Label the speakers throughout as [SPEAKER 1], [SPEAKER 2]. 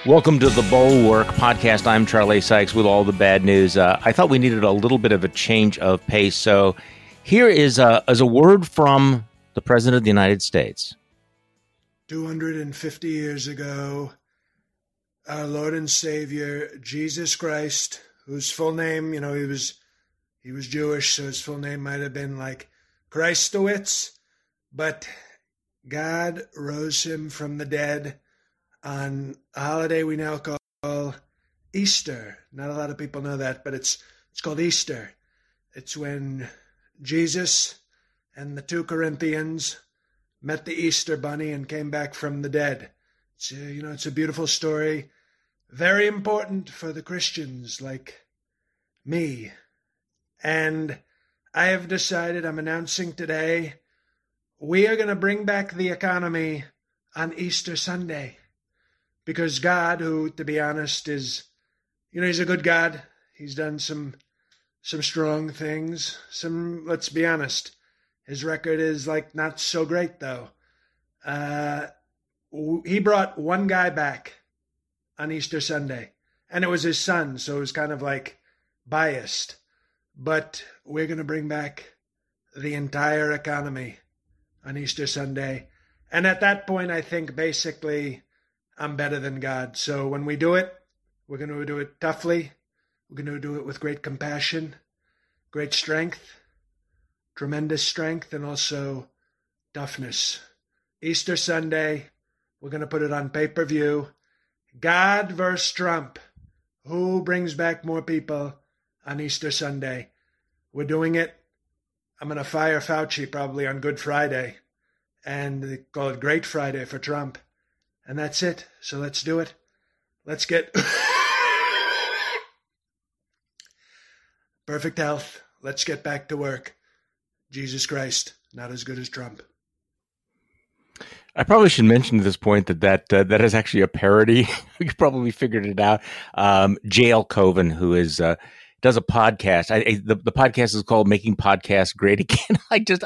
[SPEAKER 1] Welcome to the Bulwark Podcast. I'm Charlie Sykes with all the bad news. I thought we needed a little bit of a change of pace. So here is a word from the President of the United States.
[SPEAKER 2] 250 years ago, our Lord and Savior, Jesus Christ, whose full name, he was Jewish, so his full name might have been like Christowitz, but God rose him from the dead on a holiday we now call Easter. Not a lot of people know that, but it's called Easter. It's when Jesus and the two Corinthians met the Easter bunny and came back from the dead. It's a beautiful story, very important for the Christians like me. And I have decided, I'm announcing today, we are going to bring back the economy on Easter Sunday. Because God, who, to be honest, is, he's a good God. He's done some strong things. Let's be honest, his record is not so great though. He brought one guy back on Easter Sunday, and it was his son, so it was kind of biased. But we're going to bring back the entire economy on Easter Sunday. And at that point, I think basically I'm better than God. So when we do it, we're going to do it toughly. We're going to do it with great compassion, great strength, tremendous strength, and also toughness. Easter Sunday, we're going to put it on pay-per-view. God versus Trump. Who brings back more people on Easter Sunday? We're doing it. I'm going to fire Fauci probably on Good Friday, and they call it Great Friday for Trump. And that's it. So let's do it. Let's get perfect health. Let's get back to work. Jesus Christ, not as good as Trump.
[SPEAKER 1] I probably should mention at this point that is actually a parody. You probably figured it out. J.L. Coven, who does a podcast. The podcast is called "Making Podcasts Great Again."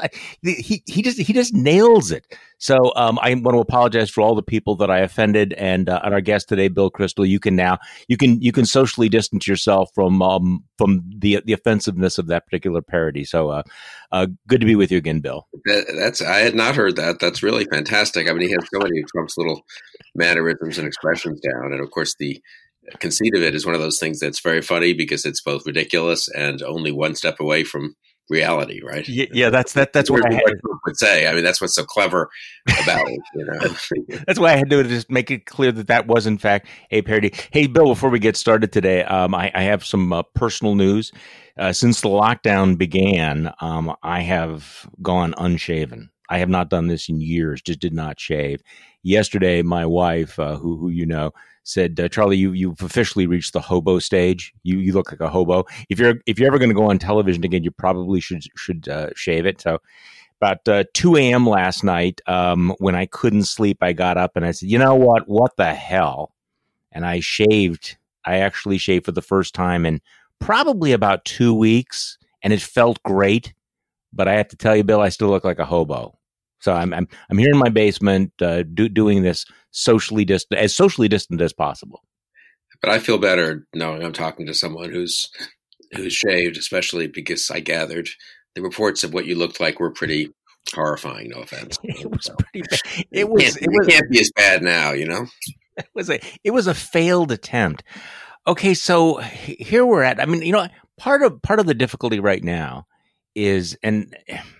[SPEAKER 1] He just nails it. So I want to apologize for all the people that I offended, and our guest today, Bill Kristol. You can socially distance yourself from the offensiveness of that particular parody. So good to be with you again, Bill.
[SPEAKER 3] I had not heard that. That's really fantastic. I mean, he has so many of Trump's little mannerisms and expressions down, and of course the conceit of it is one of those things that's very funny because it's both ridiculous and only one step away from reality, right?
[SPEAKER 1] Yeah, that's what I
[SPEAKER 3] would say. I mean, that's what's so clever about it.
[SPEAKER 1] That's why I had to just make it clear that was in fact a parody. Hey, Bill, before we get started today, I have some personal news. Since the lockdown began, I have gone unshaven. I have not done this in years. Just did not shave. Yesterday, my wife, who you know, said, "Charlie, you've officially reached the hobo stage. You look like a hobo. If you're ever going to go on television again, you probably should shave it." So, about 2 a.m. last night, when I couldn't sleep, I got up and I said, "You know what? What the hell?" And I shaved. I actually shaved for the first time in probably about 2 weeks, and it felt great. But I have to tell you, Bill, I still look like a hobo. So I'm here in my basement doing this socially distant as possible.
[SPEAKER 3] But I feel better knowing I'm talking to someone who's shaved, especially because I gathered the reports of what you looked like were pretty horrifying. No offense.
[SPEAKER 1] It was pretty bad.
[SPEAKER 3] It can't be as bad now, you know.
[SPEAKER 1] It was a failed attempt. Okay, so here we're at. I mean, part of the difficulty right now is, and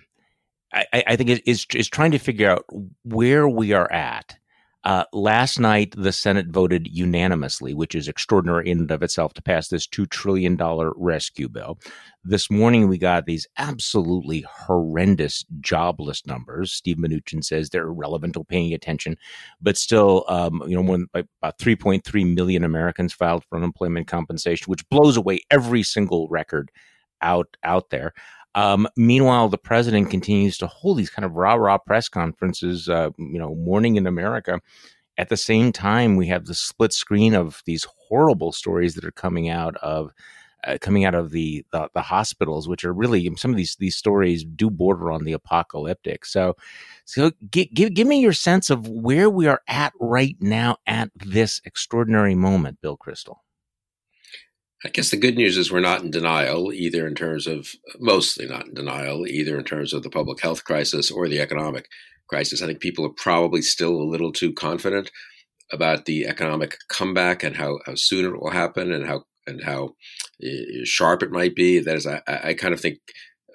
[SPEAKER 1] I think is trying to figure out where we are at. Last night, the Senate voted unanimously, which is extraordinary in and of itself, to pass this $2 trillion rescue bill. This morning, we got these absolutely horrendous jobless numbers. Steve Mnuchin says they're irrelevant to paying attention, but still, more than about 3.3 million Americans filed for unemployment compensation, which blows away every single record out there. Meanwhile, the president continues to hold these kind of rah-rah press conferences, morning in America. At the same time, we have the split screen of these horrible stories that are coming out of coming out of the hospitals, which are really, some of these stories do border on the apocalyptic. So give me your sense of where we are at right now at this extraordinary moment, Bill Kristol.
[SPEAKER 3] I guess the good news is we're not in denial, mostly not in denial, either in terms of the public health crisis or the economic crisis. I think people are probably still a little too confident about the economic comeback and how soon it will happen and how sharp it might be. That is, I kind of think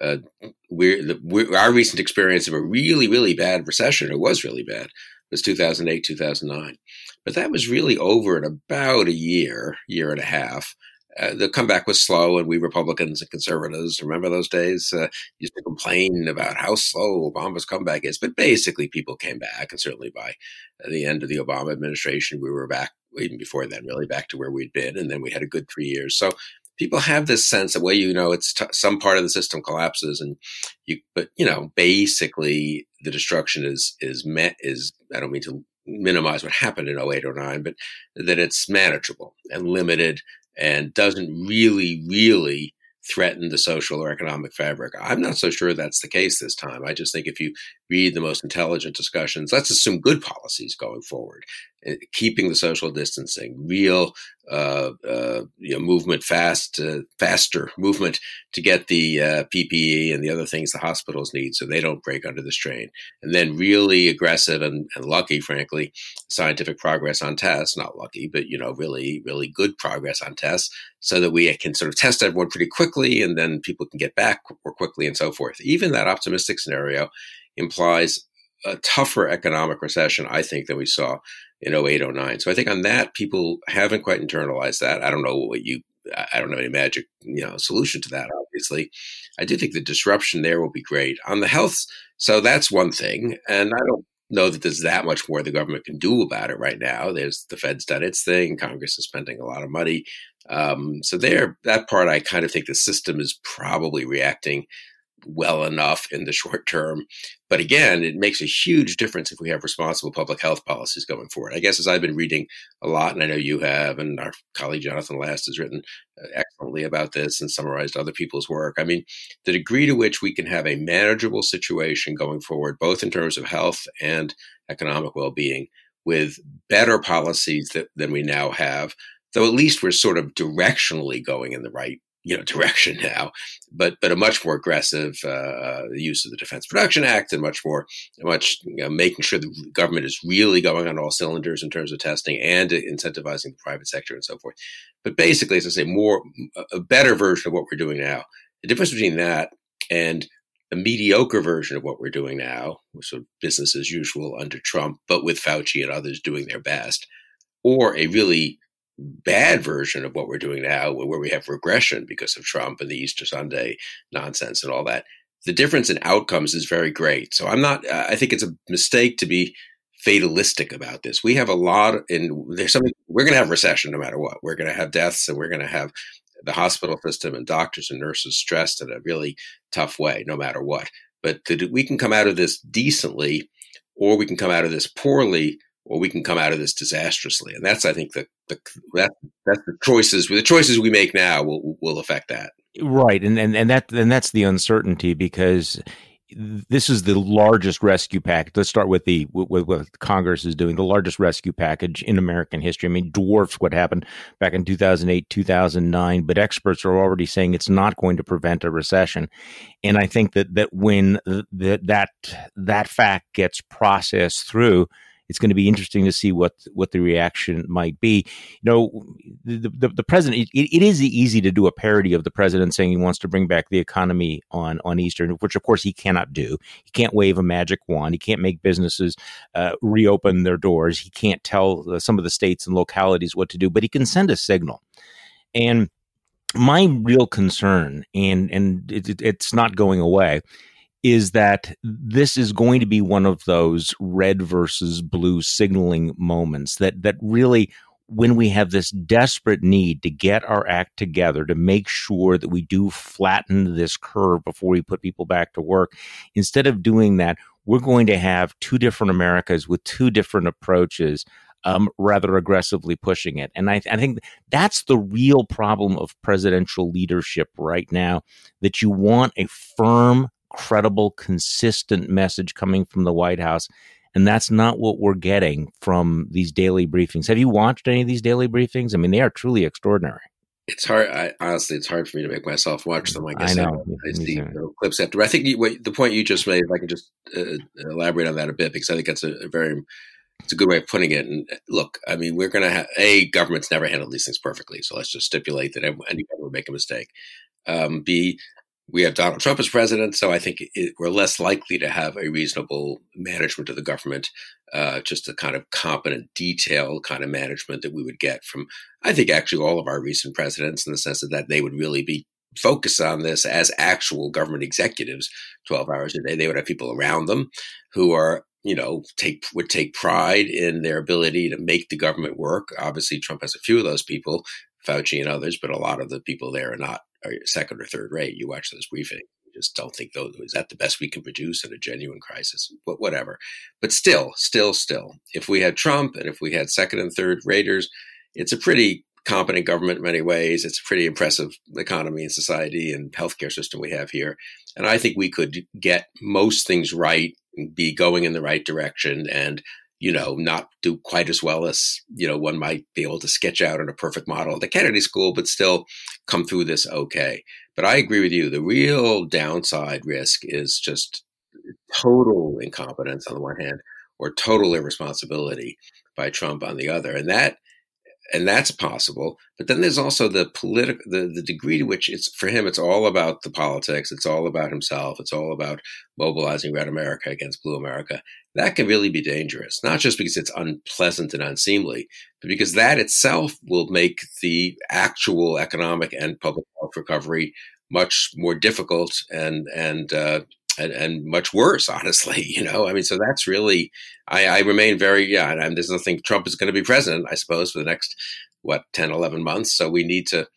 [SPEAKER 3] our recent experience of a really, really bad recession, it was really bad, was 2008, 2009. But that was really over in about a year and a half. The comeback was slow, and we Republicans and conservatives, remember those days, used to complain about how slow Obama's comeback is. But basically, people came back, and certainly by the end of the Obama administration, we were back, even before then, really back to where we'd been. And then we had a good 3 years. So people have this sense that, well, it's some part of the system collapses, but basically the destruction is I don't mean to minimize what happened in 08, 09, but that it's manageable and limited and doesn't really, really threaten the social or economic fabric. I'm not so sure that's the case this time. I just think if you read the most intelligent discussions, let's assume good policies going forward, keeping the social distancing, real movement, faster movement to get the PPE and the other things the hospitals need so they don't break under the strain. And then really aggressive and lucky, frankly, scientific progress on tests, not lucky, but, really, really good progress on tests so that we can sort of test everyone pretty quickly and then people can get back more quickly and so forth. Even that optimistic scenario implies a tougher economic recession, I think, than we saw in 08, 09. So I think on that, people haven't quite internalized that. I don't know any magic, solution to that, obviously. I do think the disruption there will be great. On the health, so that's one thing. And I don't know that there's that much more the government can do about it right now. There's the Fed's done its thing. Congress is spending a lot of money. So that part, I kind of think the system is probably reacting well enough in the short term. But again, it makes a huge difference if we have responsible public health policies going forward. I guess as I've been reading a lot, and I know you have, and our colleague Jonathan Last has written excellently about this and summarized other people's work. I mean, the degree to which we can have a manageable situation going forward, both in terms of health and economic well-being, with better policies than we now have, though at least we're sort of directionally going in the right direction now, but a much more aggressive use of the Defense Production Act and much making sure the government is really going on all cylinders in terms of testing and incentivizing the private sector and so forth. But basically, as I say, a better version of what we're doing now. The difference between that and a mediocre version of what we're doing now, which is business as usual under Trump, but with Fauci and others doing their best, or a really bad version of what we're doing now, where we have regression because of Trump and the Easter Sunday nonsense and all that. The difference in outcomes is very great. So I think it's a mistake to be fatalistic about this. We have we're going to have recession no matter what. We're going to have deaths, and we're going to have the hospital system and doctors and nurses stressed in a really tough way, no matter what. But we can come out of this decently, or we can come out of this poorly, or we can come out of this disastrously. And that's, I think, that's the choices. The choices we make now will affect that.
[SPEAKER 1] Right, and that's the uncertainty, because this is the largest rescue package. Let's start with what Congress is doing. The largest rescue package in American history. I mean, dwarfs what happened back in 2008, 2009. But experts are already saying it's not going to prevent a recession. And I think that when that fact gets processed through, it's going to be interesting to see what the reaction might be. The president, it is easy to do a parody of the president saying he wants to bring back the economy on Easter, which of course he cannot do. He can't wave a magic wand. He can't make businesses reopen their doors. He can't tell some of the states and localities what to do, but he can send a signal. And my real concern, and it's not going away, is that this is going to be one of those red versus blue signaling moments that really, when we have this desperate need to get our act together to make sure that we do flatten this curve before we put people back to work, instead of doing that, we're going to have two different Americas with two different approaches. rather aggressively pushing it. And I think that's the real problem of presidential leadership right now, that you want a firm, credible, consistent message coming from the White House. And that's not what we're getting from these daily briefings. Have you watched any of these daily briefings? I mean, they are truly extraordinary.
[SPEAKER 3] It's hard. Honestly, it's hard for me to make myself watch them. I guess
[SPEAKER 1] I know.
[SPEAKER 3] I see clips after. But I think the point you just made, if I can just elaborate on that a bit, because I think that's it's a good way of putting it. And look, I mean, we're going to have governments never handle these things perfectly. So let's just stipulate that anybody would make a mistake. B, we have Donald Trump as president, so I think we're less likely to have a reasonable management of the government, just the kind of competent, detailed kind of management that we would get from, I think, actually all of our recent presidents, in the sense that they would really be focused on this as actual government executives 12 hours a day. They would have people around them who are, would take pride in their ability to make the government work. Obviously, Trump has a few of those people, Fauci and others, but a lot of the people there are second or third rate. You watch those briefings, you just don't think, is that the best we can produce in a genuine crisis? But whatever. But still, if we had Trump and if we had second and third raters, it's a pretty competent government in many ways. It's a pretty impressive economy and society and healthcare system we have here. And I think we could get most things right, be going in the right direction, and not do quite as well as, one might be able to sketch out in a perfect model at the Kennedy School, but still come through this okay. But I agree with you. The real downside risk is just total incompetence on the one hand, or total irresponsibility by Trump on the other. And that's possible. But then there's also the degree to which for him, it's all about the politics. It's all about himself. It's all about mobilizing Red America against Blue America. That can really be dangerous, not just because it's unpleasant and unseemly, but because that itself will make the actual economic and public health recovery much more difficult and much worse, honestly, I mean, so that's really, I remain very, and there's nothing, Trump is going to be president, I suppose, for the next, 10, 11 months. So we need to,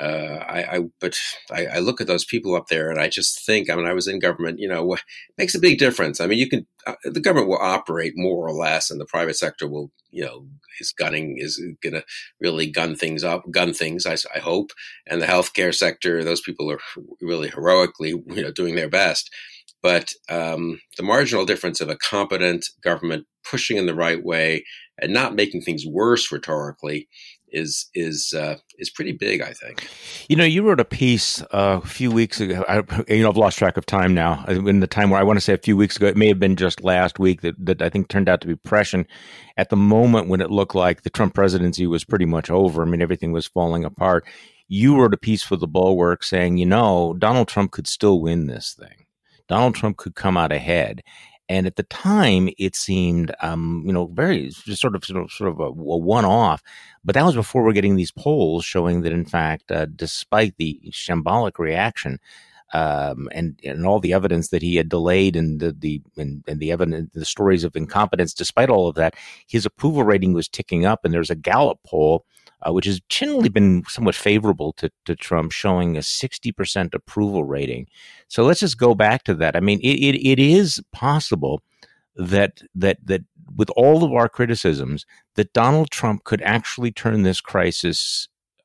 [SPEAKER 3] but I look at those people up there and I just think, I mean, I was in government, what makes a big difference. I mean, the government will operate more or less, and the private sector will, is going to really gun things, I hope. And the healthcare sector, those people are really heroically, doing their best. But the marginal difference of a competent government pushing in the right way and not making things worse rhetorically is pretty big, I think.
[SPEAKER 1] You wrote a piece a few weeks ago. I've lost track of time now. In the time where I want to say a few weeks ago, it may have been just last week that I think turned out to be prescient at the moment when it looked like the Trump presidency was pretty much over. I mean, everything was falling apart. You wrote a piece for the Bulwark saying, Donald Trump could still win this thing. Donald Trump could come out ahead. And at the time, it seemed, very just sort of a one-off. But that was before we're getting these polls showing that, in fact, despite the shambolic reaction and all the evidence that he had delayed and the evidence, the stories of incompetence, despite all of that, his approval rating was ticking up. And there's a Gallup poll, which has generally been somewhat favorable to Trump, showing a 60% approval rating. So let's just go back to that. I mean, it is possible that with all of our criticisms, that Donald Trump could actually turn this crisis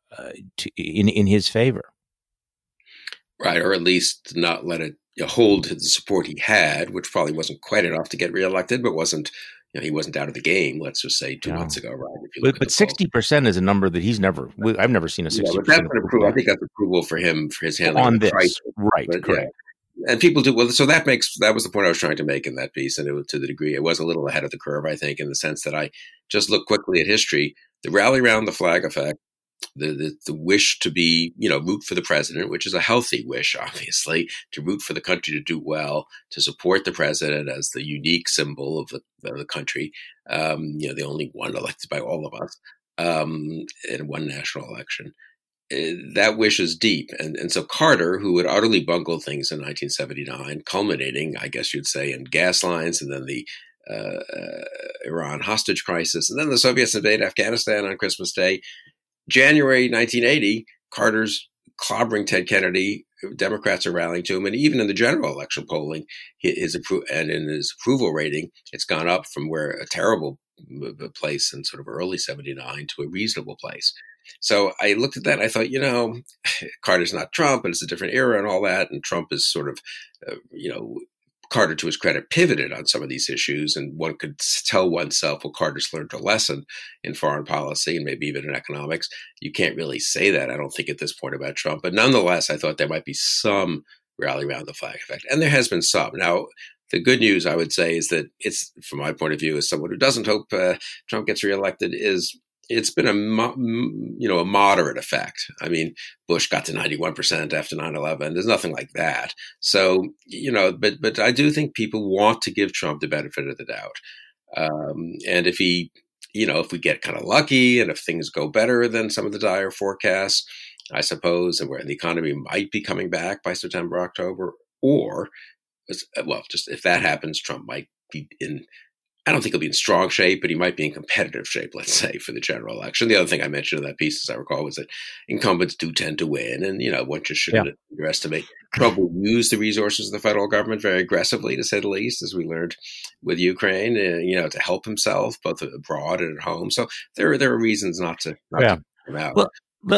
[SPEAKER 1] in his favor.
[SPEAKER 3] Right, or at least not let it hold the support he had, which probably wasn't quite enough to get reelected, but wasn't. He wasn't out of the game, let's just say 2 months ago, right?
[SPEAKER 1] But 60% is a number that I've never seen a 60%.
[SPEAKER 3] But that's an approval. I think that's approval for him, for his handling
[SPEAKER 1] on this.
[SPEAKER 3] Crisis.
[SPEAKER 1] Right, but, correct.
[SPEAKER 3] Yeah. And people do, well, so that was the point I was trying to make in that piece. And to the degree, it was a little ahead of the curve, I think, in the sense that I just look quickly at history, the rally around the flag effect, the wish to be, root for the president, which is a healthy wish, obviously, to root for the country to do well, to support the president as the unique symbol of the country, the only one elected by all of us in one national election. That wish is deep. And so Carter, who had utterly bungled things in 1979, culminating, I guess you'd say, in gas lines and then the Iran hostage crisis, and then the Soviets invade Afghanistan on Christmas Day. January 1980, Carter's clobbering Ted Kennedy. Democrats are rallying to him. And even in the general election polling, his approval rating, it's gone up from where a terrible place in sort of early 79 to a reasonable place. So I looked at that and I thought, Carter's not Trump and it's a different era and all that. And Trump is sort of, Carter, to his credit, pivoted on some of these issues. And one could tell oneself, well, Carter's learned a lesson in foreign policy and maybe even in economics. You can't really say that, I don't think, at this point about Trump. But nonetheless, I thought there might be some rally around the flag effect. And there has been some. Now, the good news, I would say, is that it's, from my point of view, as someone who doesn't hope Trump gets reelected, is it's been a moderate effect. I mean, Bush got to 91% after 9/11. There's nothing like that. So, but I do think people want to give Trump the benefit of the doubt. And if he, if we get kind of lucky and if things go better than some of the dire forecasts, I suppose, and where the economy might be coming back by September, October, or, well, just if that happens, Trump might be I don't think he'll be in strong shape, but he might be in competitive shape, let's say, for the general election. The other thing I mentioned in that piece, as I recall, was that incumbents do tend to win. And, one just shouldn't underestimate. Trump will use the resources of the federal government very aggressively, to say the least, as we learned with Ukraine, to help himself, both abroad and at home. So there are reasons not to come out.
[SPEAKER 1] Well,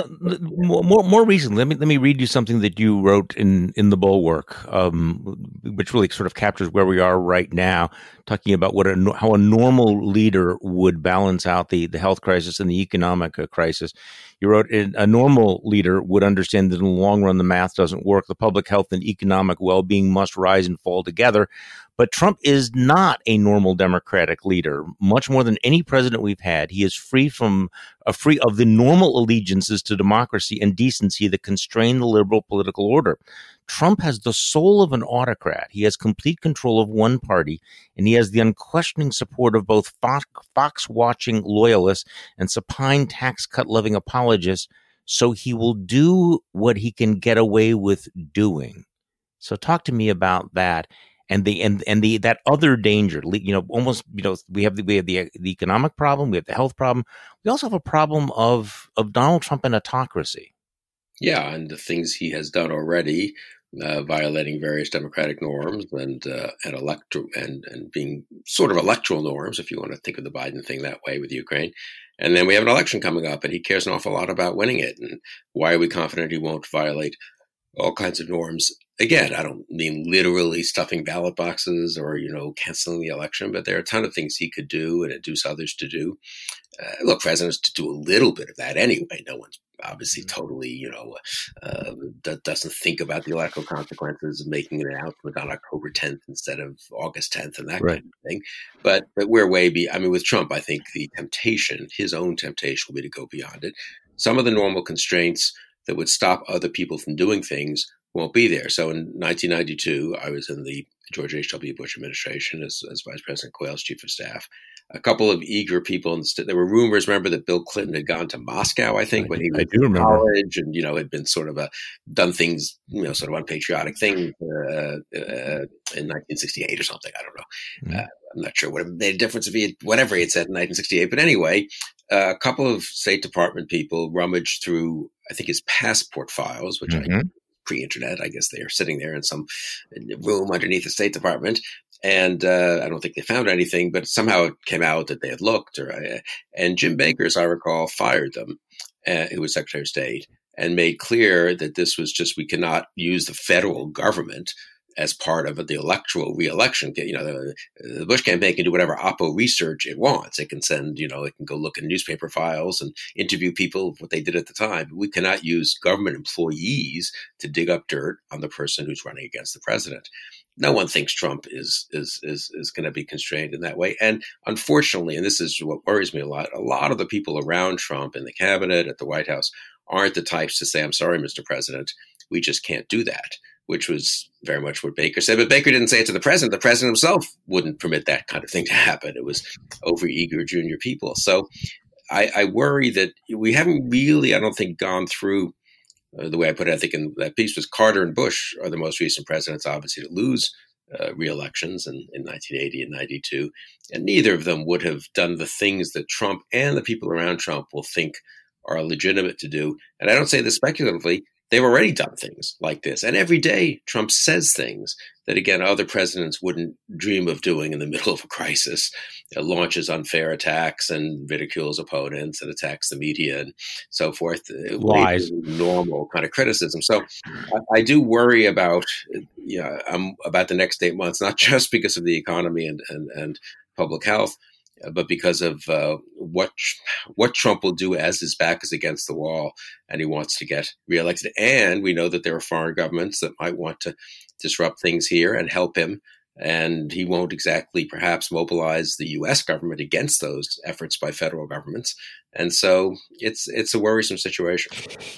[SPEAKER 1] more recently, let me read you something that you wrote in the Bulwark, which really sort of captures where we are right now, talking about how a normal leader would balance out the health crisis and the economic crisis. You wrote, a normal leader would understand that in the long run the math doesn't work. The public health and economic well-being must rise and fall together. But Trump is not a normal Democratic leader. Much more than any president we've had, he is free of the normal allegiances to democracy and decency that constrain the liberal political order. Trump has the soul of an autocrat. He has complete control of one party, and he has the unquestioning support of both Fox-watching loyalists and supine tax cut-loving apologists, so he will do what he can get away with doing. So talk to me about that. And that other danger, we have the economic problem, we have the health problem, we also have a problem of Donald Trump and autocracy.
[SPEAKER 3] Yeah, and the things he has done already, violating various democratic norms and being sort of electoral norms, if you want to think of the Biden thing that way with Ukraine. And then we have an election coming up, and he cares an awful lot about winning it. And why are we confident he won't violate all kinds of norms? Again, I don't mean literally stuffing ballot boxes or, canceling the election, but there are a ton of things he could do and induce others to do. Look, presidents to do a little bit of that anyway. No one's obviously totally, doesn't think about the electoral consequences of making an announcement on October 10th instead of August 10th and that kind of thing. But we're with Trump, I think his own temptation will be to go beyond it. Some of the normal constraints that would stop other people from doing things won't be there. So in 1992, I was in the George H.W. Bush administration as Vice President Quayle's chief of staff. A couple of eager people there were rumors, remember, that Bill Clinton had gone to Moscow, I think, when he was in college and, had been sort of done things, sort of unpatriotic things in 1968 or something. I don't know. Mm-hmm. I'm not sure what it made a difference if whatever he had said in 1968. But anyway, a couple of State Department people rummaged through, I think, his passport files, which pre-internet, I guess they are sitting there in some room underneath the State Department. And I don't think they found anything, but somehow it came out that they had looked. And Jim Baker, as I recall, fired them, who was Secretary of State, and made clear that this was just, we cannot use the federal government as part of the electoral re-election. The Bush campaign can do whatever Oppo research it wants. It can send, it can go look in newspaper files and interview people, what they did at the time. We cannot use government employees to dig up dirt on the person who's running against the president. No one thinks Trump is going to be constrained in that way. And unfortunately, and this is what worries me a lot of the people around Trump in the cabinet, at the White House, aren't the types to say, I'm sorry, Mr. President, we just can't do that, which was very much what Baker said. But Baker didn't say it to the president. The president himself wouldn't permit that kind of thing to happen. It was overeager junior people. So I worry that we haven't really, I don't think, gone through the way I put it. I think in that piece was Carter and Bush are the most recent presidents, obviously, to lose re-elections in 1980 and 92. And neither of them would have done the things that Trump and the people around Trump will think are legitimate to do. And I don't say this speculatively. they've already done things like this. And every day Trump says things that, again, other presidents wouldn't dream of doing in the middle of a crisis. It launches unfair attacks and ridicules opponents and attacks the media and so forth.
[SPEAKER 1] Lies.
[SPEAKER 3] Normal kind of criticism. So I do worry about, about the next 8 months, not just because of the economy and public health, but because of what Trump will do as his back is against the wall and he wants to get reelected. And we know that there are foreign governments that might want to disrupt things here and help him. And he won't exactly perhaps mobilize the U.S. government against those efforts by federal governments. And so it's a worrisome situation.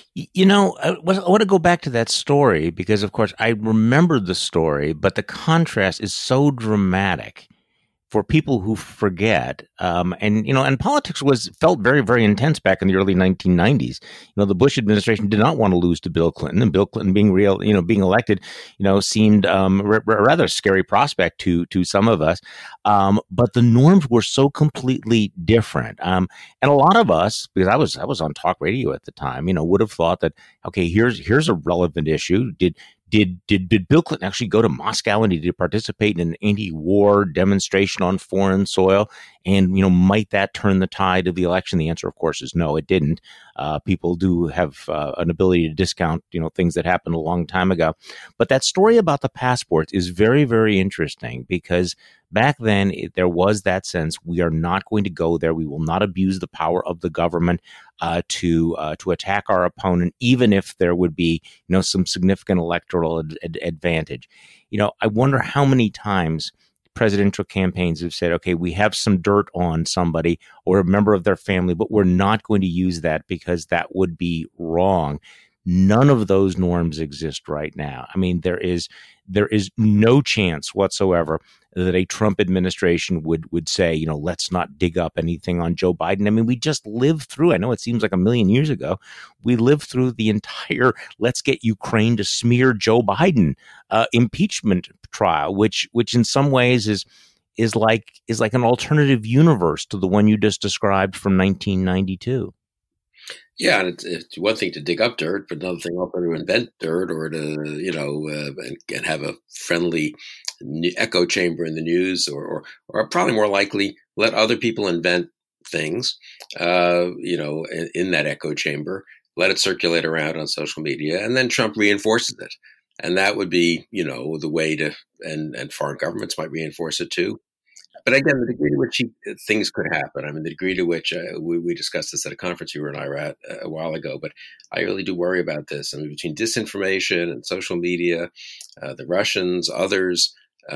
[SPEAKER 1] I want to go back to that story because, of course, I remember the story, but the contrast is so dramatic for people who forget, and politics felt very, very intense back in the early 1990s. The Bush administration did not want to lose to Bill Clinton, and Bill Clinton being elected, seemed a rather scary prospect to some of us. But the norms were so completely different, and a lot of us, because I was on talk radio at the time, would have thought that, okay, here's a relevant issue. Did Bill Clinton actually go to Moscow and did he participate in an anti-war demonstration on foreign soil? And, might that turn the tide of the election? The answer, of course, is no, it didn't. People do have an ability to discount, things that happened a long time ago. But that story about the passports is very, very interesting because back then there was that sense we are not going to go there. We will not abuse the power of the government to attack our opponent, even if there would be, some significant electoral advantage. I wonder how many times presidential campaigns have said, okay, we have some dirt on somebody or a member of their family, but we're not going to use that because that would be wrong. None of those norms exist right now. I mean, there is no chance whatsoever that a Trump administration would say, let's not dig up anything on Joe Biden. I mean, we just lived through, I know it seems like a million years ago, we lived through the entire let's get Ukraine to smear Joe Biden impeachment trial, which in some ways is like an alternative universe to the one you just described from 1992.
[SPEAKER 3] Yeah, and it's one thing to dig up dirt, but another thing also to invent dirt or to, and have a friendly echo chamber in the news or probably more likely let other people invent things, in that echo chamber, let it circulate around on social media, and then Trump reinforces it. And that would be, the way to, and foreign governments might reinforce it too. But again, the degree to which things could happen, I mean, the degree to which we discussed this at a conference you and I were at a while ago, but I really do worry about this. I mean, between disinformation and social media, the Russians, others,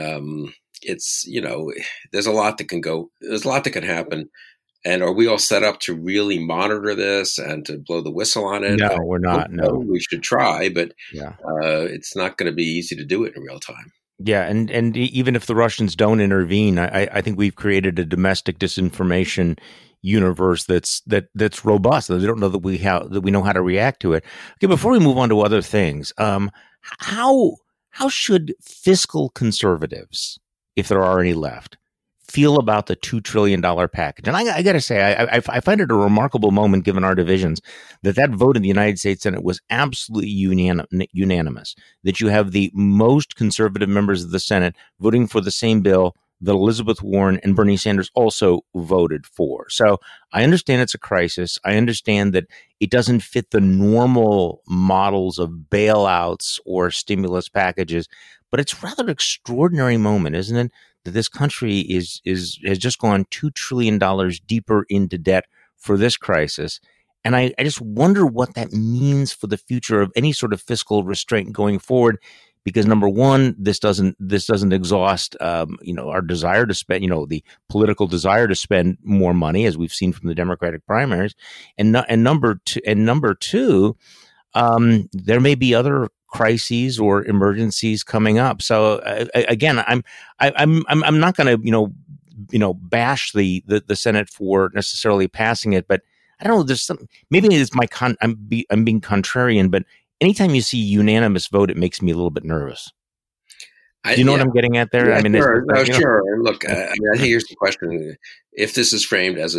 [SPEAKER 3] it's, there's a lot that can happen. And are we all set up to really monitor this and to blow the whistle on it?
[SPEAKER 1] No, we're not. No,
[SPEAKER 3] we should try, but it's not going to be easy to do it in real time.
[SPEAKER 1] Yeah, and even if the Russians don't intervene, I think we've created a domestic disinformation universe that's robust. They don't know that we know how to react to it. Okay, before we move on to other things, how should fiscal conservatives, if there are any left, feel about the $2 trillion package? And I got to say, I find it a remarkable moment, given our divisions, that vote in the United States Senate was absolutely unanimous, that you have the most conservative members of the Senate voting for the same bill that Elizabeth Warren and Bernie Sanders also voted for. So I understand it's a crisis. I understand that it doesn't fit the normal models of bailouts or stimulus packages, but it's a rather extraordinary moment, isn't it? That this country has just gone $2 trillion deeper into debt for this crisis. And I just wonder what that means for the future of any sort of fiscal restraint going forward. Because number one, this doesn't exhaust, our desire to spend, the political desire to spend more money, as we've seen from the Democratic primaries. And number two, there may be other crises or emergencies coming up. So again, I'm not going to bash the Senate for necessarily passing it, but I don't know. There's some, maybe it's I'm being contrarian, but anytime you see unanimous vote, it makes me a little bit nervous. Do you know what I'm getting at there?
[SPEAKER 3] Yeah,
[SPEAKER 1] I mean,
[SPEAKER 3] sure. And look, I think here's the question: if this is framed as a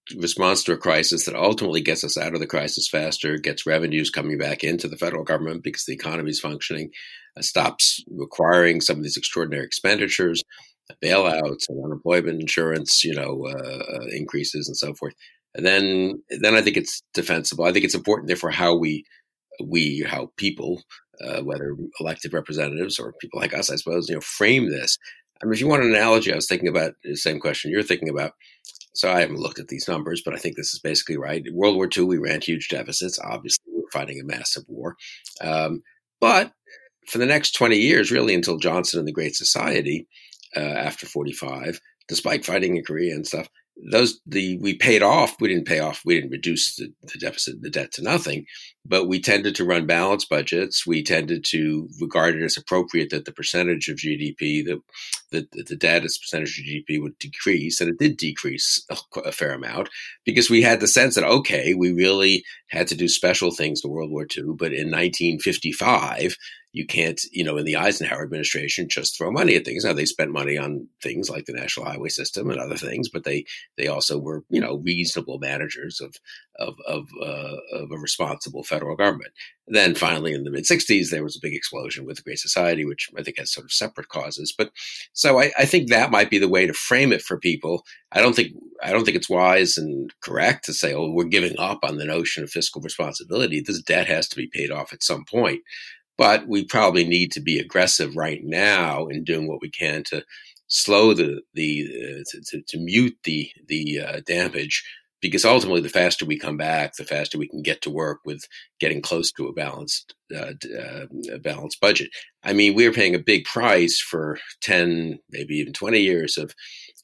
[SPEAKER 3] response to a crisis that ultimately gets us out of the crisis faster, gets revenues coming back into the federal government because the economy is functioning, stops requiring some of these extraordinary expenditures, bailouts and unemployment insurance, increases and so forth. And then I think it's defensible. I think it's important, therefore, how people, whether elected representatives or people like us, I suppose, frame this. I mean, if you want an analogy, I was thinking about the same question you're thinking about. So I haven't looked at these numbers, but I think this is basically right. In World War II, we ran huge deficits. Obviously, we were fighting a massive war. But for the next 20 years, really until Johnson and the Great Society, after 45, despite fighting in Korea and stuff, we paid off. We didn't reduce the deficit, the debt to nothing, but we tended to run balanced budgets. We tended to regard it as appropriate that the percentage of GDP, the debt as a percentage of GDP would decrease, and it did decrease a fair amount because we had the sense that, okay, we really had to do special things in World War II, but in 1955, you can't, in the Eisenhower administration, just throw money at things. Now, they spent money on things like the National Highway System and other things, but they also were, reasonable managers of a responsible federal government. Then finally, in the mid-'60s, there was a big explosion with the Great Society, which I think has sort of separate causes. But so I think that might be the way to frame it for people. I don't think it's wise and correct to say, oh, we're giving up on the notion of fiscal responsibility. This debt has to be paid off at some point. But we probably need to be aggressive right now in doing what we can to slow to mute the damage, because ultimately the faster we come back, the faster we can get to work with getting close to a balanced budget. I mean, we're paying a big price for 10, maybe even 20 years of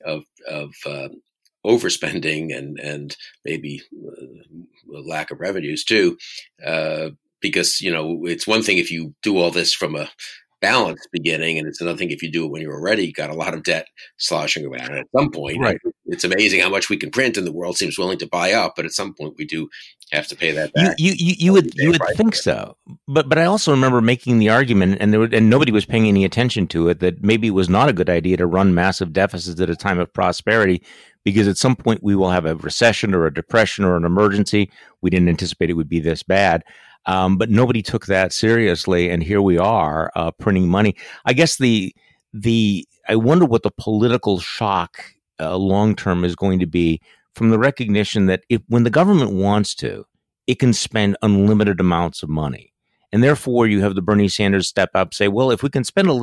[SPEAKER 3] overspending and maybe lack of revenues too. Because, it's one thing if you do all this from a balanced beginning, and it's another thing if you do it when you're already got a lot of debt sloshing around. And at some point,
[SPEAKER 1] right.
[SPEAKER 3] It's amazing how much we can print and the world seems willing to buy up, but at some point we do have to pay that back.
[SPEAKER 1] You would think so. But I also remember making the argument, and nobody was paying any attention to it, that maybe it was not a good idea to run massive deficits at a time of prosperity, because at some point we will have a recession or a depression or an emergency. We didn't anticipate it would be this bad. But nobody took that seriously, and here we are printing money. I guess I wonder what the political shock long term is going to be from the recognition that when the government wants to, it can spend unlimited amounts of money, and therefore you have the Bernie Sanders step up, say, well, if we can spend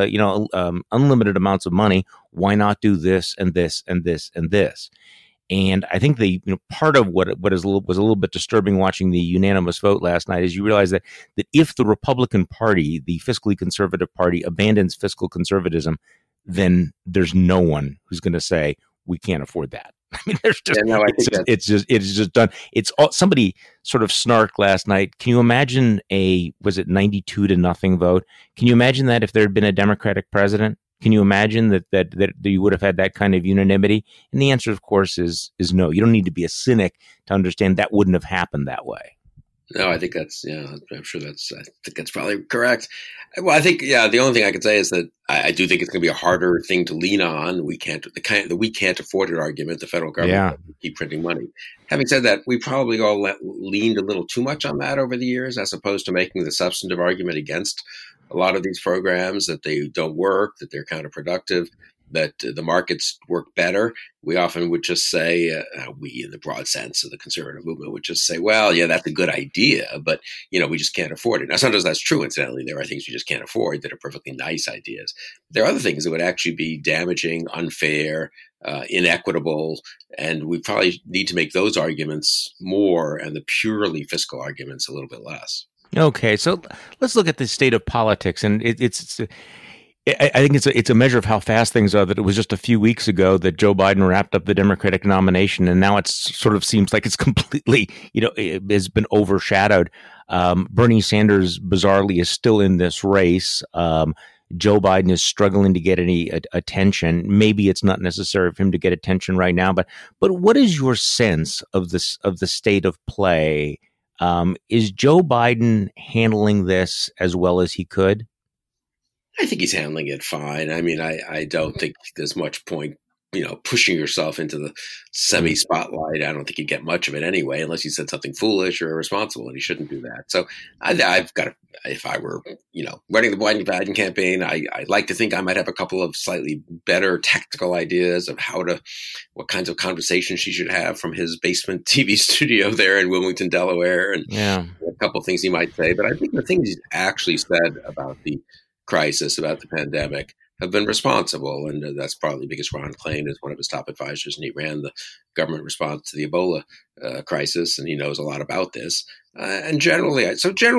[SPEAKER 1] unlimited amounts of money, why not do this and this and this and this? And I think part of what was a little bit disturbing watching the unanimous vote last night is you realize that if the Republican Party, the fiscally conservative party, abandons fiscal conservatism, then there's no one who's going to say we can't afford that. I mean, there's just it's just done. Somebody sort of snarked last night. Can you imagine was it 92-0 vote? Can you imagine that if there had been a Democratic president? Can you imagine that you would have had that kind of unanimity? And the answer, of course, is no. You don't need to be a cynic to understand that wouldn't have happened that way.
[SPEAKER 3] No, I think I think that's probably correct. Well, I think, the only thing I can say is that I do think it's going to be a harder thing to lean on. We can't afford it argument. The federal government keep printing money. Having said that, we probably all leaned a little too much on that over the years, as opposed to making the substantive argument against a lot of these programs, that they don't work, that they're counterproductive, that the markets work better. We often would just say, we in the broad sense of the conservative movement would just say, well, yeah, that's a good idea, but, we just can't afford it. Now, sometimes that's true. Incidentally, there are things we just can't afford that are perfectly nice ideas. There are other things that would actually be damaging, unfair, inequitable, and we probably need to make those arguments more and the purely fiscal arguments a little bit less.
[SPEAKER 1] Okay, so let's look at the state of politics, and I think it's a measure of how fast things are. That it was just a few weeks ago that Joe Biden wrapped up the Democratic nomination, and now it sort of seems like it's completely, it has been overshadowed. Bernie Sanders, bizarrely, is still in this race. Joe Biden is struggling to get any attention. Maybe it's not necessary for him to get attention right now, but what is your sense of the state of play? Is Joe Biden handling this as well as he could?
[SPEAKER 3] I think he's handling it fine. I mean, I don't think there's much point pushing yourself into the semi-spotlight. I don't think you'd get much of it anyway, unless you said something foolish or irresponsible, and you shouldn't do that. So I've got to, if I were, running the Biden campaign, I like to think I might have a couple of slightly better tactical ideas of what kinds of conversations she should have from his basement TV studio there in Wilmington, Delaware, and a couple of things he might say. But I think the things he's actually said about the crisis, about the pandemic, have been responsible. And that's partly because Ron Klain is one of his top advisors, and he ran the government response to the Ebola crisis, and he knows a lot about this. And generally,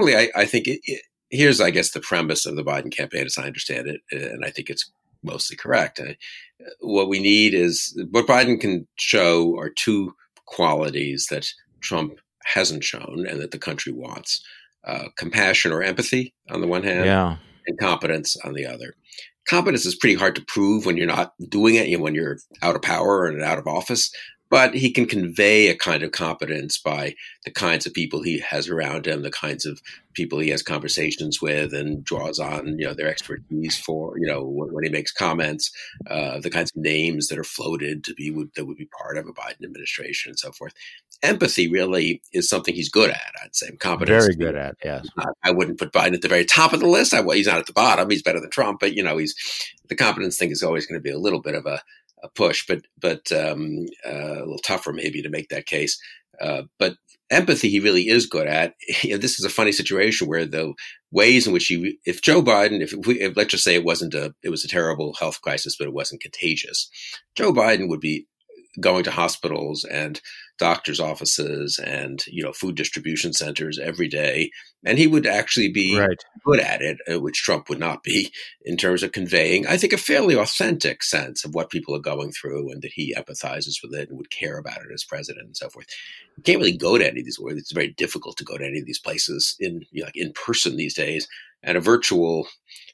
[SPEAKER 3] I think here's, I guess, the premise of the Biden campaign, as I understand it, and I think it's mostly correct. What we need is, what Biden can show are two qualities that Trump hasn't shown and that the country wants: compassion or empathy on the one hand, and competence on the other. Competence is pretty hard to prove when you're not doing it, when you're out of power and out of office. But he can convey a kind of competence by the kinds of people he has around him, the kinds of people he has conversations with and draws on, their expertise for, when he makes comments, the kinds of names that are floated that would be part of a Biden administration and so forth. Empathy really is something he's good at, I'd say. Competence,
[SPEAKER 1] very good at, yes.
[SPEAKER 3] I wouldn't put Biden at the very top of the list. He's not at the bottom. He's better than Trump, but the competence thing is always going to be a little bit of a push, but a little tougher maybe to make that case. But empathy, he really is good at. This is a funny situation where the ways in which if Joe Biden, if let's just say it was a terrible health crisis, but it wasn't contagious, Joe Biden would be going to hospitals and doctors' offices and food distribution centers every day, and he would actually be good at it, which Trump would not be, in terms of conveying, I think, a fairly authentic sense of what people are going through, and that he empathizes with it and would care about it as president and so forth. You can't really go to any of these. It's very difficult to go to any of these places in person these days, and a virtual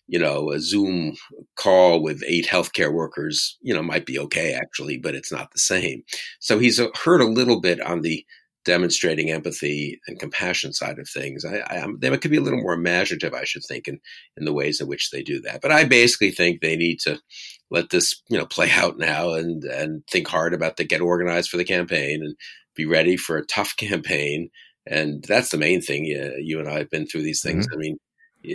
[SPEAKER 3] a Zoom call with 8 healthcare workers, might be okay actually, but it's not the same. So he's hurt a little bit on the demonstrating empathy and compassion side of things. They could be a little more imaginative, I should think, in the ways in which they do that. But I basically think they need to let this, play out now and think hard about get organized for the campaign and be ready for a tough campaign. And that's the main thing. You and I have been through these things. Mm-hmm. I mean,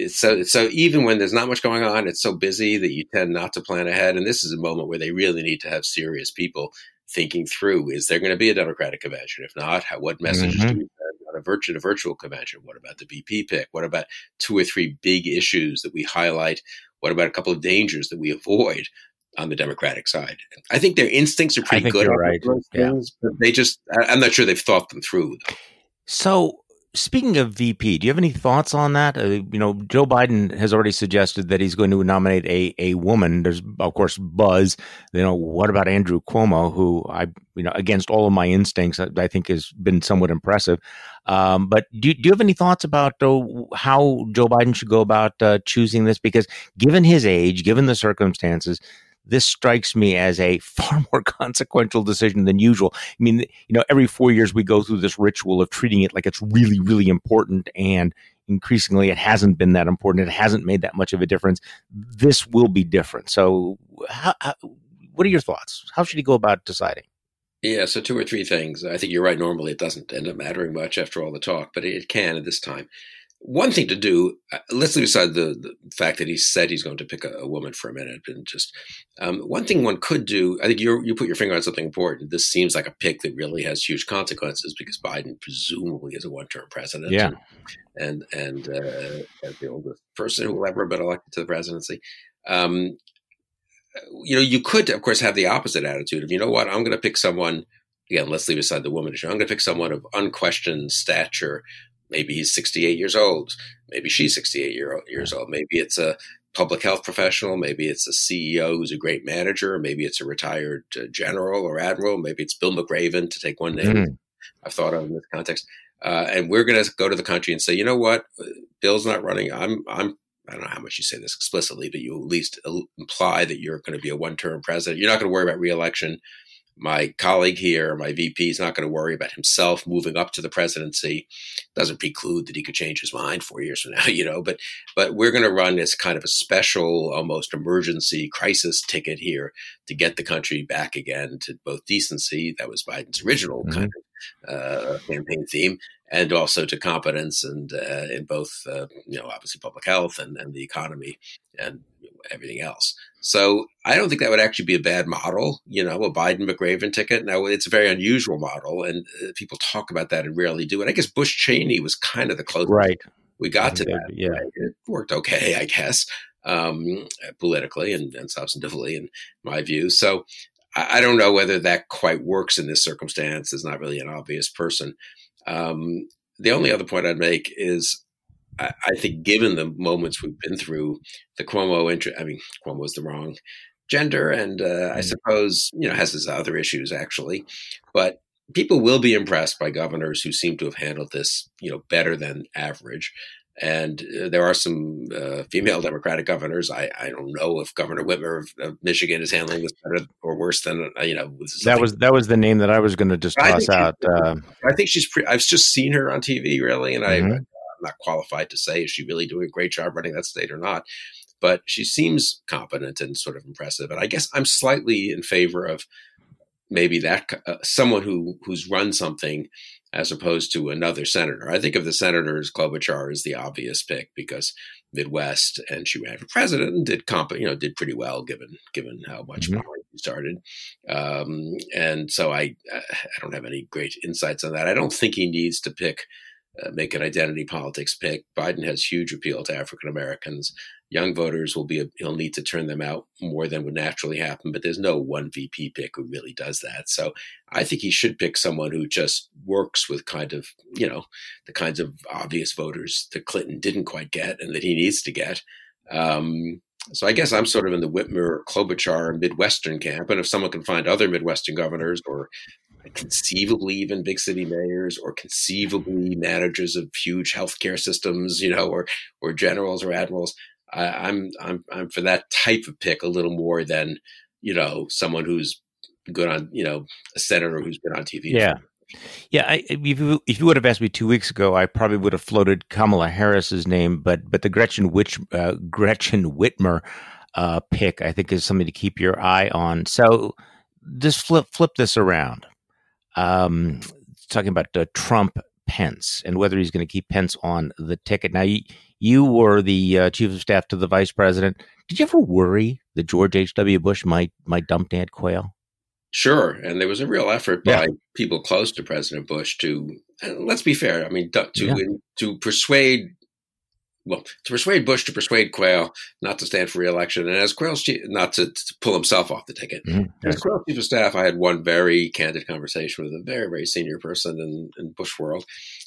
[SPEAKER 3] so even when there's not much going on, it's so busy that you tend not to plan ahead. And this is a moment where they really need to have serious people thinking through, is there going to be a Democratic convention? If not, what messages do we send? A virtual convention? What about the VP pick? What about 2 or 3 big issues that we highlight? What about a couple of dangers that we avoid on the Democratic side? I think their instincts are pretty good.
[SPEAKER 1] Right.
[SPEAKER 3] Things, but I'm not sure they've thought them through, though.
[SPEAKER 1] So, speaking of VP, do you have any thoughts on that? Joe Biden has already suggested that he's going to nominate a woman. There's, of course, buzz. What about Andrew Cuomo, who against all of my instincts, I think has been somewhat impressive. But do you have any thoughts about how Joe Biden should go about choosing this? Because given his age, given the circumstances, this strikes me as a far more consequential decision than usual. I mean, every 4 years we go through this ritual of treating it like it's really, really important, and increasingly it hasn't been that important. It hasn't made that much of a difference. This will be different. So what are your thoughts? How should he go about deciding?
[SPEAKER 3] Yeah, so 2 or 3 things. I think you're right. Normally it doesn't end up mattering much after all the talk, but it can at this time. One thing to do, let's leave aside the fact that he said he's going to pick a woman for a minute, and just one thing one could do. I think you put your finger on something important. This seems like a pick that really has huge consequences, because Biden presumably is a one-term president, and as the oldest person who will ever have been elected to the presidency. You could, of course, have the opposite attitude of, I'm going to pick someone. Again, let's leave aside the woman issue. I'm going to pick someone of unquestioned stature. Maybe he's 68 years old. Maybe she's 68 years old. Maybe it's a public health professional. Maybe it's a CEO who's a great manager. Maybe it's a retired general or admiral. Maybe it's Bill McRaven, to take one name I've thought of in this context. And we're going to go to the country and say, you know what? Bill's not running. I don't know how much you say this explicitly, but you at least imply that you're going to be a one-term president. You're not going to worry about re-election. my colleague here, my VP, is not going to worry about himself moving up to the presidency. Doesn't preclude that he could change his mind 4 years from now, but we're going to run this kind of a special, almost emergency crisis ticket here to get the country back again to both decency. That was Biden's original kind of campaign theme, and also to competence and in both, obviously public health and the economy and everything else. So I don't think that would actually be a bad model, a Biden-McRaven ticket. Now, it's a very unusual model, and people talk about that and rarely do it. I guess Bush-Cheney was kind of the closest we got to that.
[SPEAKER 1] Yeah.
[SPEAKER 3] Right? It worked okay, I guess, politically and substantively, in my view. So I don't know whether that quite works in this circumstance. There's not really an obvious person. The only other point I'd make is I think given the moments we've been through, the Cuomo is the wrong gender, and I suppose, has his other issues actually, but people will be impressed by governors who seem to have handled this, better than average. And there are some female Democratic governors. I don't know if Governor Whitmer of Michigan is handling this better or worse than
[SPEAKER 1] that was the name that I was going to just toss out.
[SPEAKER 3] I think she's. I've just seen her on TV, really, and I'm not qualified to say is she really doing a great job running that state or not. But she seems competent and sort of impressive. And I guess I'm slightly in favor of maybe that someone who's run something as opposed to another senator. I think of the senators, Klobuchar is the obvious pick because Midwest, and she ran for president and did pretty well given how much power he started. And so I don't have any great insights on that. I don't think he needs to make an identity politics pick. Biden has huge appeal to African Americans. Young voters he'll need to turn them out more than would naturally happen, but there's no one VP pick who really does that. So I think he should pick someone who just works with kind of, the kinds of obvious voters that Clinton didn't quite get and that he needs to get. So I guess I'm sort of in the Whitmer, Klobuchar, Midwestern camp. And if someone can find other Midwestern governors or conceivably even big city mayors or conceivably managers of huge healthcare systems, or generals or admirals, I'm for that type of pick a little more than, someone who's good on, a senator who's been on TV.
[SPEAKER 1] Yeah. Yeah. If you would have asked me 2 weeks ago, I probably would have floated Kamala Harris's name, but the Gretchen Whitmer pick, I think, is something to keep your eye on. So just flip this around. Talking about Trump Pence and whether he's going to keep Pence on the ticket. Now, you were the chief of staff to the vice president. Did you ever worry that George H.W. Bush might dump Dan Quayle?
[SPEAKER 3] Sure. And there was a real effort by people close to President Bush to, let's be fair, I mean, to persuade Bush to persuade Quayle not to stand for re-election, and as Quayle's chief, not to pull himself off the ticket. As Quayle's chief of staff, I had one very candid conversation with a very, very senior person in Bush world.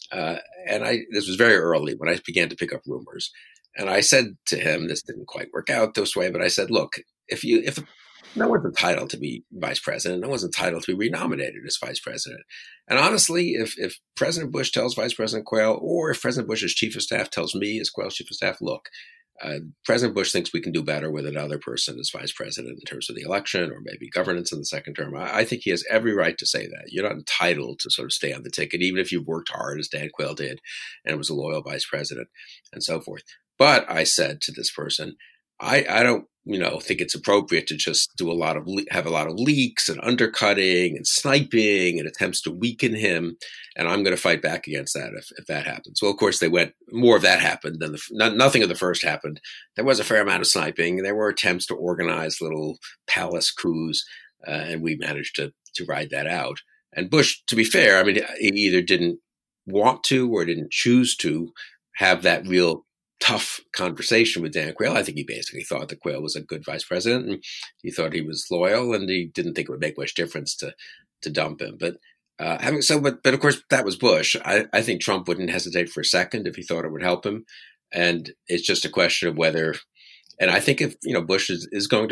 [SPEAKER 3] This was very early when I began to pick up rumors. And I said to him, this didn't quite work out this way, but I said, look, if no one's entitled to be vice president, no one's entitled to be renominated as vice president. And honestly, if President Bush tells Vice President Quayle, or if President Bush's chief of staff tells me as Quayle's chief of staff, look, President Bush thinks we can do better with another person as vice president in terms of the election or maybe governance in the second term, I think he has every right to say that. You're not entitled to sort of stay on the ticket, even if you've worked hard, as Dan Quayle did, and was a loyal vice president and so forth. But I said to this person, I don't, think it's appropriate to just have a lot of leaks and undercutting and sniping and attempts to weaken him. And I'm going to fight back against that if that happens. Well, of course, more of that happened than nothing of the first happened. There was a fair amount of sniping. There were attempts to organize little palace coups, and we managed to ride that out. And Bush, to be fair, I mean, he either didn't want to or didn't choose to have that real tough conversation with Dan Quayle. I think he basically thought that Quayle was a good vice president, and he thought he was loyal, and he didn't think it would make much difference to dump him. But but of course that was Bush. I think Trump wouldn't hesitate for a second if he thought it would help him, and it's just a question of whether. And I think if Biden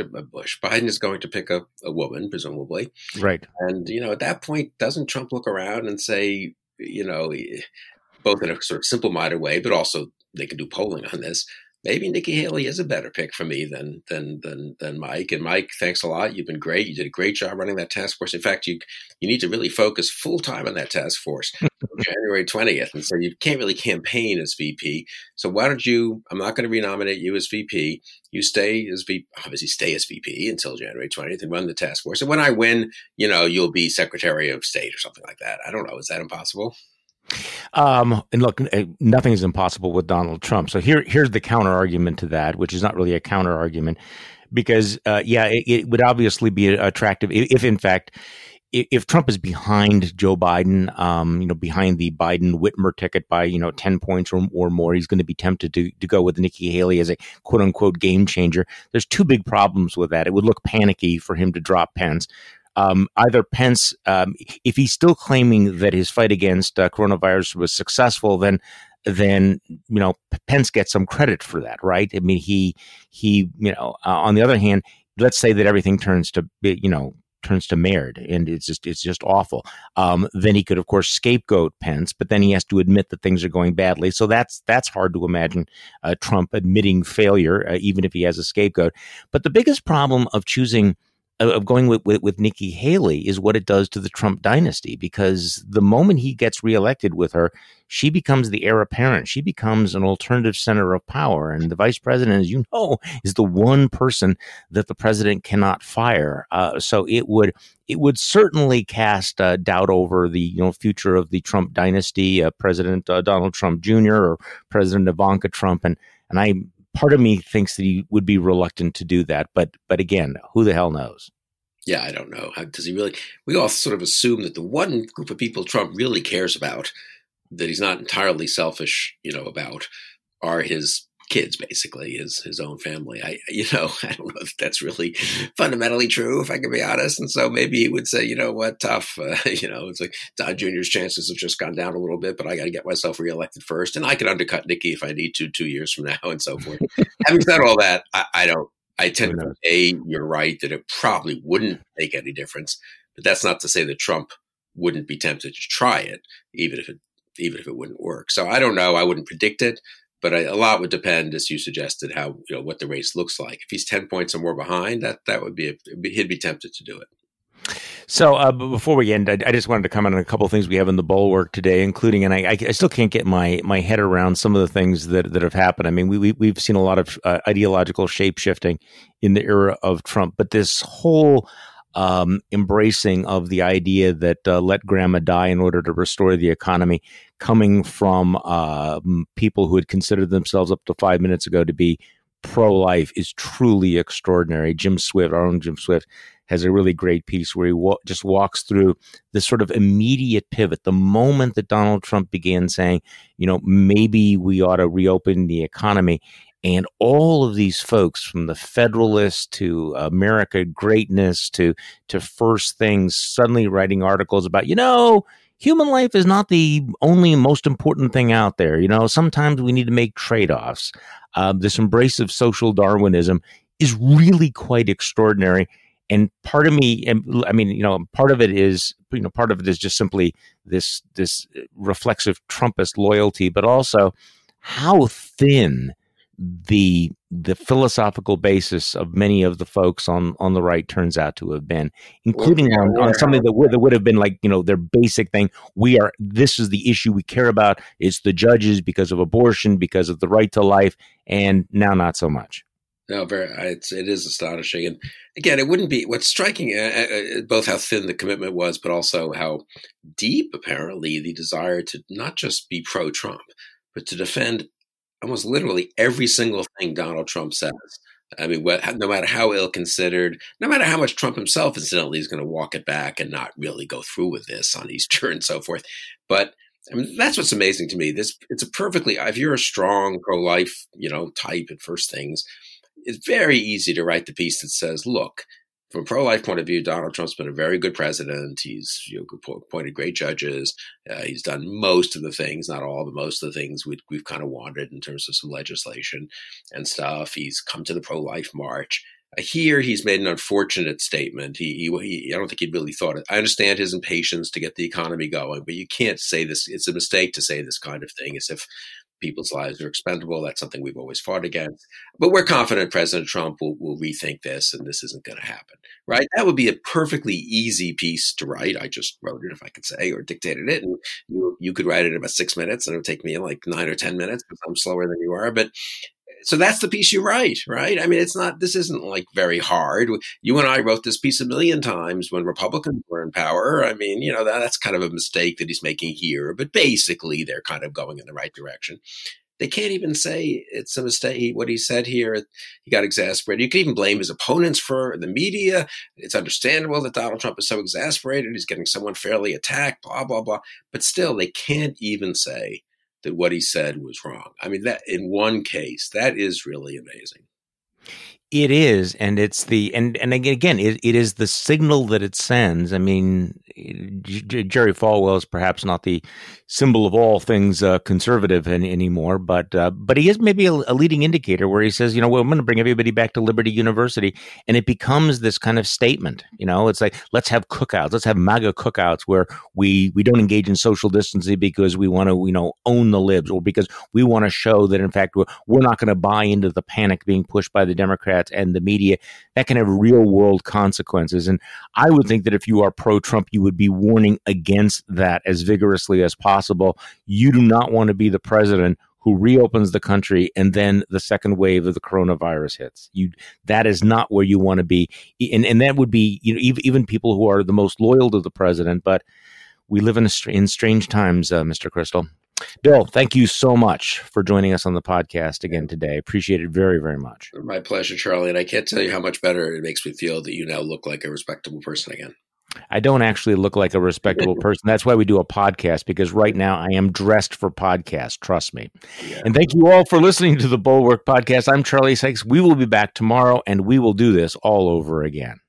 [SPEAKER 3] is going to pick a woman, presumably,
[SPEAKER 1] right?
[SPEAKER 3] And at that point, doesn't Trump look around and say, both in a sort of simple-minded way, but also they can do polling on this, maybe Nikki Haley is a better pick for me than Mike. And Mike, thanks a lot. You've been great. You did a great job running that task force. In fact, you need to really focus full time on that task force January 20th. And so you can't really campaign as VP. So why don't you? I'm not going to renominate you as VP. You stay as VP, obviously stay as VP until January 20th and run the task force. And when I win, you'll be Secretary of State or something like that. I don't know. Is that impossible?
[SPEAKER 1] And look, nothing is impossible with Donald Trump. So here's the counter argument to that, which is not really a counter argument, because it would obviously be attractive if in fact, if Trump is behind Joe Biden, behind the Biden Whitmer ticket by 10 points or more, he's going to be tempted to go with Nikki Haley as a quote unquote game changer. There's two big problems with that. It would look panicky for him to drop Pence. Either Pence, if he's still claiming that his fight against coronavirus was successful, then Pence gets some credit for that, right? I mean, he on the other hand, let's say that everything turns to merit and it's just awful. Then he could, of course, scapegoat Pence, but then he has to admit that things are going badly. So that's hard to imagine Trump admitting failure, even if he has a scapegoat. But the biggest problem of going with Nikki Haley is what it does to the Trump dynasty, because the moment he gets reelected with her, she becomes the heir apparent. She becomes an alternative center of power. And the vice president, as you know, is the one person that the president cannot fire. So it would certainly cast doubt over the future of the Trump dynasty, President Donald Trump Jr. or President Ivanka Trump. And part of me thinks that he would be reluctant to do that. But again, who the hell knows?
[SPEAKER 3] Yeah, I don't know. Does he really? We all sort of assume that the one group of people Trump really cares about, that he's not entirely selfish, about, are his kids, basically, his own family. I don't know if that's really fundamentally true, if I can be honest. And so maybe he would say, tough. It's like Don Jr.'s chances have just gone down a little bit, but I got to get myself reelected first. And I can undercut Nikki if I need to 2 years from now and so forth. Having said all that, I tend to say you're right that it probably wouldn't make any difference. But that's not to say that Trump wouldn't be tempted to try it, even if it wouldn't work. So I don't know. I wouldn't predict it. But a lot would depend, as you suggested, how what the race looks like. If he's 10 points or more behind, that would be he'd be tempted to do it.
[SPEAKER 1] So before we end, I just wanted to comment on a couple of things we have in the bulwark today, including, and I still can't get my head around some of the things that have happened. I mean, we've seen a lot of ideological shape shifting in the era of Trump, but this whole embracing of the idea that let grandma die in order to restore the economy, coming from people who had considered themselves up to 5 minutes ago to be pro-life, is truly extraordinary. Jim Swift, our own Jim Swift, has a really great piece where he just walks through this sort of immediate pivot. The moment that Donald Trump began saying, maybe we ought to reopen the economy, and all of these folks, from the Federalists to America Greatness to First Things, suddenly writing articles about, human life is not the only most important thing out there. Sometimes we need to make trade-offs. This embrace of social Darwinism is really quite extraordinary. And part of me, part of it is just simply this reflexive Trumpist loyalty, but also how thin the philosophical basis of many of the folks on the right turns out to have been, including on something that would have been like, their basic thing. This is the issue we care about. It's the judges because of abortion, because of the right to life, and now not so much.
[SPEAKER 3] No, it is astonishing. And again, it wouldn't be what's striking, both how thin the commitment was, but also how deep, apparently, the desire to not just be pro-Trump, but to defend almost literally every single thing Donald Trump says. I mean, no matter how ill-considered, no matter how much Trump himself, incidentally, is going to walk it back and not really go through with this on Easter and so forth. But I mean, that's what's amazing to me. It's a perfectly, if you're a strong pro-life, type at First Things, it's very easy to write the piece that says, look, from a pro-life point of view, Donald Trump's been a very good president. He's appointed great judges. He's done most of the things, not all, but most of the things we've kind of wanted in terms of some legislation and stuff. He's come to the pro-life march. Here, he's made an unfortunate statement. I don't think he really thought it. I understand his impatience to get the economy going, but you can't say this. It's a mistake to say this kind of thing as if people's lives are expendable. That's something we've always fought against. But we're confident President Trump will rethink this, and this isn't going to happen, right? That would be a perfectly easy piece to write. I just wrote it, if I could say, or dictated it. And you could write it in about 6 minutes, and it would take me like 9 or 10 minutes because I'm slower than you are. But so that's the piece you write, right? I mean, this isn't like very hard. You and I wrote this piece a million times when Republicans were in power. I mean, that's kind of a mistake that he's making here, but basically they're kind of going in the right direction. They can't even say it's a mistake. What he said here, he got exasperated. You can even blame his opponents for the media. It's understandable that Donald Trump is so exasperated. He's getting someone fairly attacked, blah, blah, blah. But still, they can't even say that what he said was wrong. I mean, that in one case, that is really amazing.
[SPEAKER 1] It is, and it's and again, it is the signal that it sends. I mean, Jerry Falwell is perhaps not the symbol of all things conservative anymore, but he is maybe a leading indicator where he says, well, I'm going to bring everybody back to Liberty University, and it becomes this kind of statement. It's like, let's have cookouts, let's have MAGA cookouts where we don't engage in social distancing because we want to own the libs, or because we want to show that in fact we're not going to buy into the panic being pushed by the Democrats and the media. That can have real world consequences. And I would think that if you are pro-Trump, you would be warning against that as vigorously as possible. You do not want to be the president who reopens the country and then the second wave of the coronavirus hits. That is not where you want to be. And that would be, even people who are the most loyal to the president. But we live in strange times, Mr. Kristol. Bill, thank you so much for joining us on the podcast again today. Appreciate it very, very much.
[SPEAKER 3] My pleasure, Charlie. And I can't tell you how much better it makes me feel that you now look like a respectable person again.
[SPEAKER 1] I don't actually look like a respectable person. That's why we do a podcast, because right now I am dressed for podcast. Trust me. Yeah. And thank you all for listening to the Bulwark Podcast. I'm Charlie Sykes. We will be back tomorrow, and we will do this all over again.